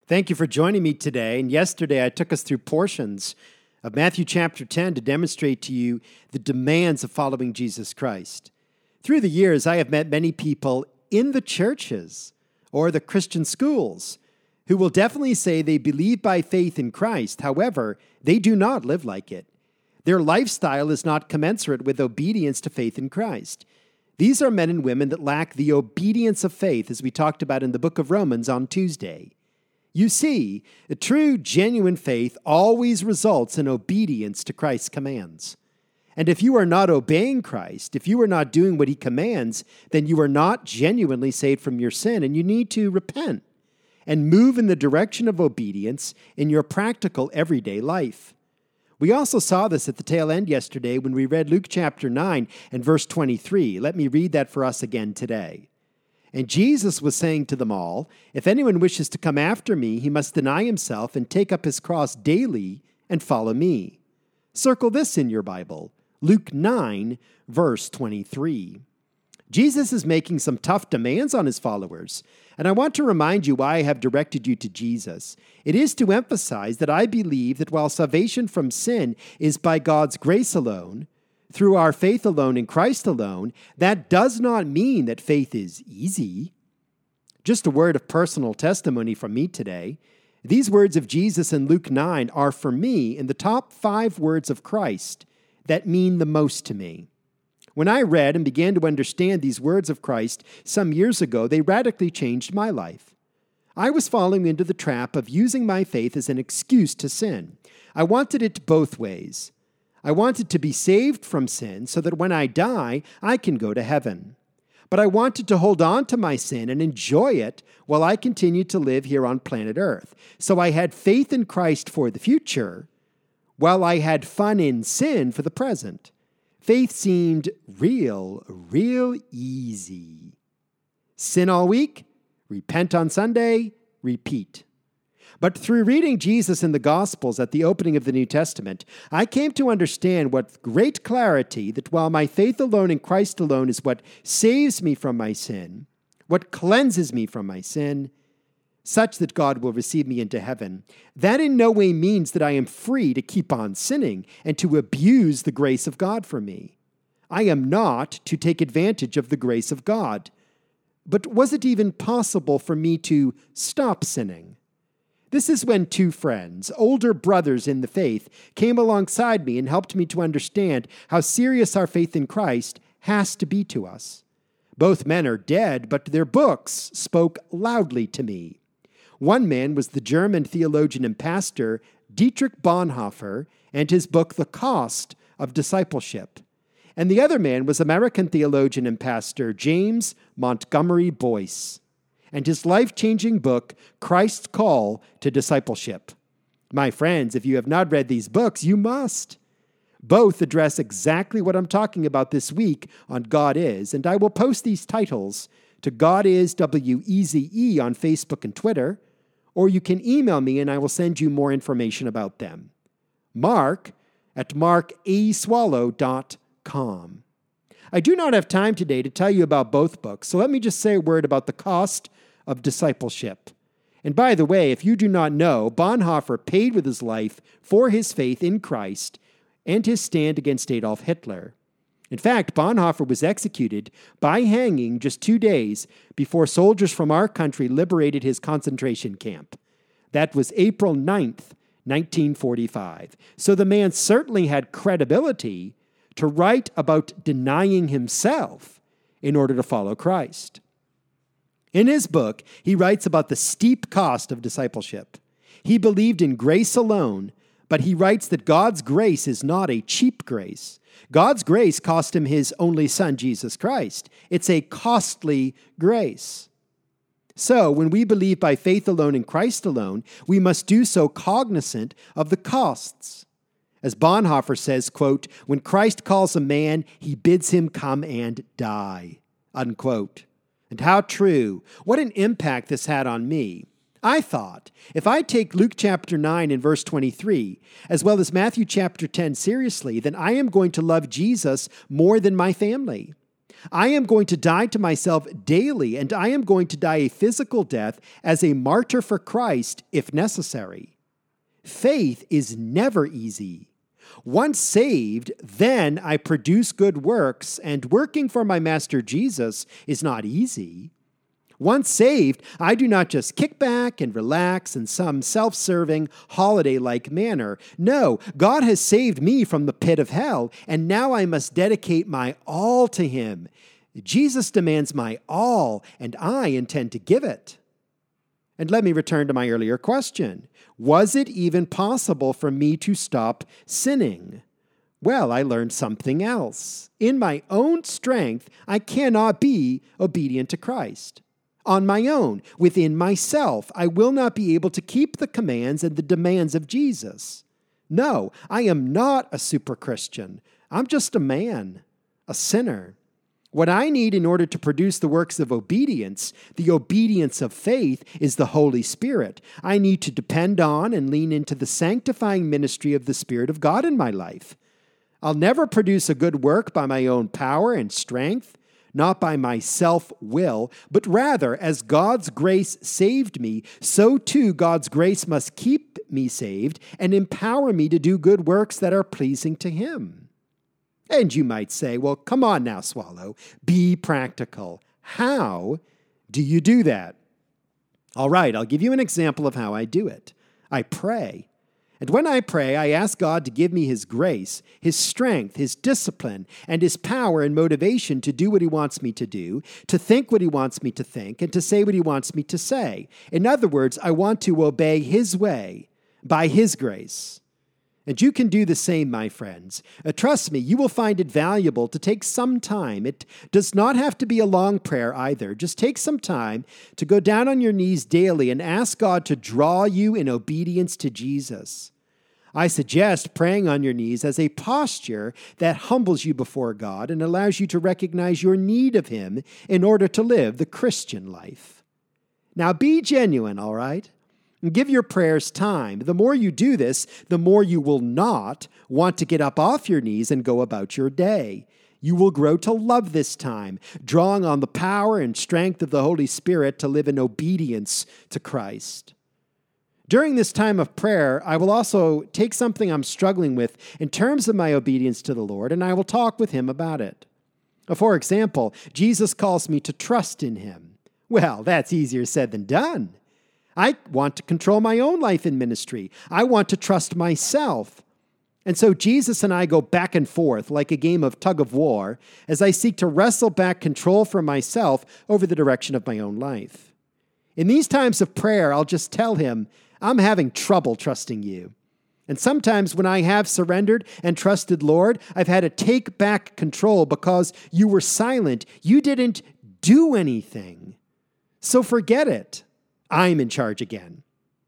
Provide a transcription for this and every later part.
Thank you for joining me today. And yesterday I took us through portions of Matthew chapter 10 to demonstrate to you the demands of following Jesus Christ. Through the years, I have met many people in the churches or the Christian schools who will definitely say they believe by faith in Christ. However, they do not live like it. Their lifestyle is not commensurate with obedience to faith in Christ. These are men and women that lack the obedience of faith, as we talked about in the book of Romans on Tuesday. You see, a true, genuine faith always results in obedience to Christ's commands. And if you are not obeying Christ, if you are not doing what he commands, then you are not genuinely saved from your sin, and you need to repent and move in the direction of obedience in your practical everyday life. We also saw this at the tail end yesterday when we read Luke chapter 9 and verse 23. Let me read that for us again today. And Jesus was saying to them all, "If anyone wishes to come after me, he must deny himself and take up his cross daily and follow me." Circle this in your Bible, Luke 9, verse 23. Jesus is making some tough demands on his followers, and I want to remind you why I have directed you to Jesus. It is to emphasize that I believe that while salvation from sin is by God's grace alone, through our faith alone in Christ alone, that does not mean that faith is easy. Just a word of personal testimony from me today. These words of Jesus in Luke 9 are for me in the top 5 words of Christ that mean the most to me. When I read and began to understand these words of Christ some years ago, they radically changed my life. I was falling into the trap of using my faith as an excuse to sin. I wanted it both ways. I wanted to be saved from sin so that when I die, I can go to heaven. But I wanted to hold on to my sin and enjoy it while I continued to live here on planet Earth. So I had faith in Christ for the future, while I had fun in sin for the present. Faith seemed real easy. Sin all week, repent on Sunday, repeat. But through reading Jesus in the Gospels at the opening of the New Testament, I came to understand with great clarity that while my faith alone in Christ alone is what saves me from my sin, what cleanses me from my sin, such that God will receive me into heaven, that in no way means that I am free to keep on sinning and to abuse the grace of God for me. I am not to take advantage of the grace of God. But was it even possible for me to stop sinning? This is when 2 friends, older brothers in the faith, came alongside me and helped me to understand how serious our faith in Christ has to be to us. Both men are dead, but their books spoke loudly to me. One man was the German theologian and pastor Dietrich Bonhoeffer and his book, The Cost of Discipleship. And the other man was American theologian and pastor James Montgomery Boyce and his life-changing book, Christ's Call to Discipleship. My friends, if you have not read these books, you must. Both address exactly what I'm talking about this week on God Is, and I will post these titles to God Is WEZE on Facebook and Twitter, or you can email me and I will send you more information about them. Mark at markaswallow.com. I do not have time today to tell you about both books, so let me just say a word about The Cost of Discipleship. And by the way, if you do not know, Bonhoeffer paid with his life for his faith in Christ and his stand against Adolf Hitler. In fact, Bonhoeffer was executed by hanging just 2 days before soldiers from our country liberated his concentration camp. That was April 9th, 1945. So the man certainly had credibility to write about denying himself in order to follow Christ. In his book, he writes about the steep cost of discipleship. He believed in grace alone, but he writes that God's grace is not a cheap grace. God's grace cost him his only Son, Jesus Christ. It's a costly grace. So, when we believe by faith alone in Christ alone, we must do so cognizant of the costs. As Bonhoeffer says, quote, "When Christ calls a man, he bids him come and die," unquote. And how true. What an impact this had on me. I thought, if I take Luke chapter 9 and verse 23, as well as Matthew chapter 10 seriously, then I am going to love Jesus more than my family. I am going to die to myself daily, and I am going to die a physical death as a martyr for Christ if necessary. Faith is never easy. Once saved, then I produce good works, and working for my Master Jesus is not easy. Once saved, I do not just kick back and relax in some self-serving, holiday-like manner. No, God has saved me from the pit of hell, and now I must dedicate my all to Him. Jesus demands my all, and I intend to give it. And let me return to my earlier question. Was it even possible for me to stop sinning? Well, I learned something else. In my own strength, I cannot be obedient to Christ. On my own, within myself, I will not be able to keep the commands and the demands of Jesus. No, I am not a super Christian. I'm just a man, a sinner. What I need in order to produce the works of obedience, the obedience of faith, is the Holy Spirit. I need to depend on and lean into the sanctifying ministry of the Spirit of God in my life. I'll never produce a good work by my own power and strength, not by my self-will, but rather, as God's grace saved me, so too God's grace must keep me saved and empower me to do good works that are pleasing to Him. And you might say, well, come on now, Swallow. Be practical. How do you do that? All right, I'll give you an example of how I do it. I pray. And when I pray, I ask God to give me His grace, His strength, His discipline, and His power and motivation to do what He wants me to do, to think what He wants me to think, and to say what He wants me to say. In other words, I want to obey His way by His grace. And you can do the same, my friends. Trust me, you will find it valuable to take some time. It does not have to be a long prayer either. Just take some time to go down on your knees daily and ask God to draw you in obedience to Jesus. I suggest praying on your knees as a posture that humbles you before God and allows you to recognize your need of Him in order to live the Christian life. Now be genuine, all right? And give your prayers time. The more you do this, the more you will not want to get up off your knees and go about your day. You will grow to love this time, drawing on the power and strength of the Holy Spirit to live in obedience to Christ. During this time of prayer, I will also take something I'm struggling with in terms of my obedience to the Lord, and I will talk with Him about it. For example, Jesus calls me to trust in Him. Well, that's easier said than done. I want to control my own life in ministry. I want to trust myself. And so Jesus and I go back and forth like a game of tug of war as I seek to wrestle back control for myself over the direction of my own life. In these times of prayer, I'll just tell Him, I'm having trouble trusting You. And sometimes when I have surrendered and trusted, Lord, I've had to take back control because You were silent. You didn't do anything. So forget it. I'm in charge again.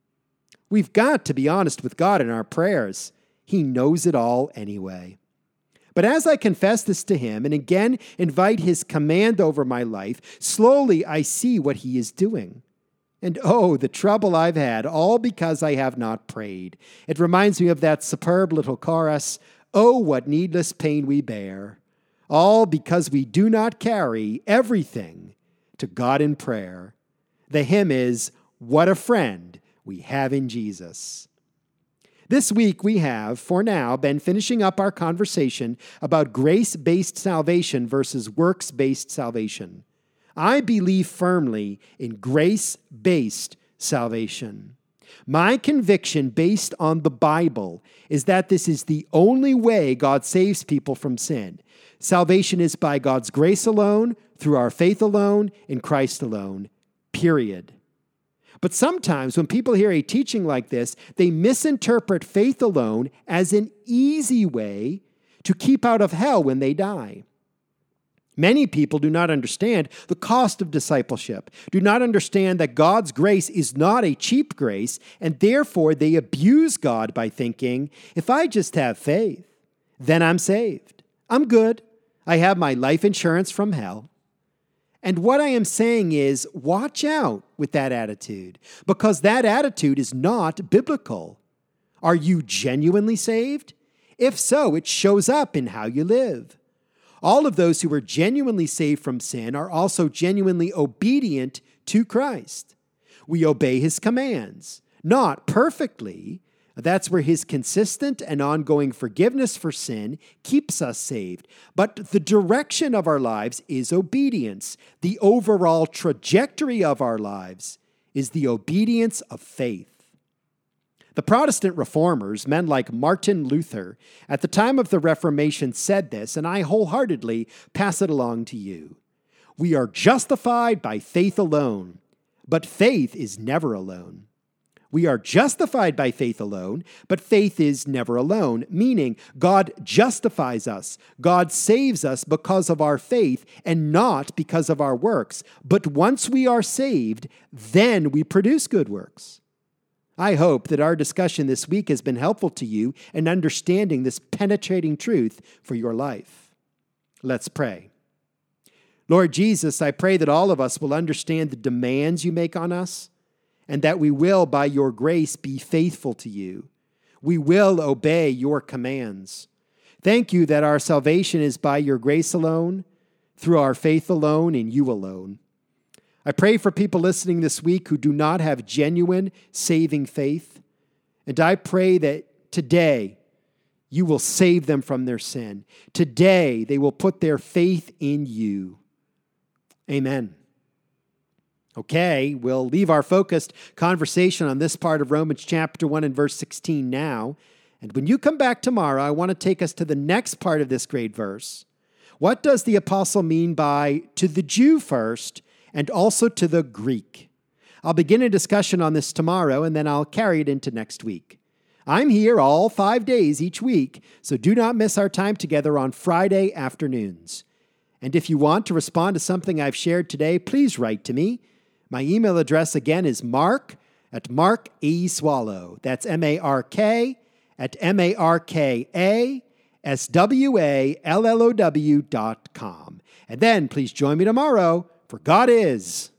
We've got to be honest with God in our prayers. He knows it all anyway. But as I confess this to Him and again invite His command over my life, slowly I see what He is doing. And oh, the trouble I've had, all because I have not prayed. It reminds me of that superb little chorus, "Oh, what needless pain we bear, all because we do not carry everything to God in prayer." The hymn is, "What a Friend We Have in Jesus." This week we have, for now, been finishing up our conversation about grace-based salvation versus works-based salvation. I believe firmly in grace-based salvation. My conviction based on the Bible is that this is the only way God saves people from sin. Salvation is by God's grace alone, through our faith alone, in Christ alone. Period. But sometimes when people hear a teaching like this, they misinterpret faith alone as an easy way to keep out of hell when they die. Many people do not understand the cost of discipleship, do not understand that God's grace is not a cheap grace, and therefore they abuse God by thinking, if I just have faith, then I'm saved. I'm good. I have my life insurance from hell. And what I am saying is, watch out with that attitude, because that attitude is not biblical. Are you genuinely saved? If so, it shows up in how you live. All of those who are genuinely saved from sin are also genuinely obedient to Christ. We obey his commands, not perfectly. That's where his consistent and ongoing forgiveness for sin keeps us saved. But the direction of our lives is obedience. The overall trajectory of our lives is the obedience of faith. The Protestant reformers, men like Martin Luther, at the time of the Reformation said this, and I wholeheartedly pass it along to you. We are justified by faith alone, but faith is never alone. We are justified by faith alone, but faith is never alone, meaning God justifies us. God saves us because of our faith and not because of our works. But once we are saved, then we produce good works. I hope that our discussion this week has been helpful to you in understanding this penetrating truth for your life. Let's pray. Lord Jesus, I pray that all of us will understand the demands you make on us, and that we will, by your grace, be faithful to you. We will obey your commands. Thank you that our salvation is by your grace alone, through our faith alone, in you alone. I pray for people listening this week who do not have genuine saving faith, and I pray that today you will save them from their sin. Today they will put their faith in you. Amen. Okay, we'll leave our focused conversation on this part of Romans chapter 1 and verse 16 now. And when you come back tomorrow, I want to take us to the next part of this great verse. What does the apostle mean by to the Jew first and also to the Greek? I'll begin a discussion on this tomorrow, and then I'll carry it into next week. I'm here all 5 days each week, so do not miss our time together on Friday afternoons. And if you want to respond to something I've shared today, please write to me. My email address again is mark@markaswallow. That's MARK@MARKASWALLOW.com. And then please join me tomorrow, for God is